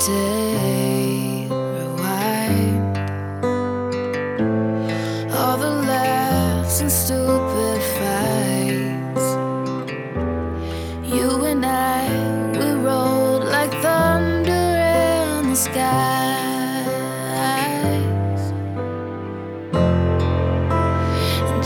day, rewind all the laughs and stupid fights. You and I, we rode like thunder in the sky.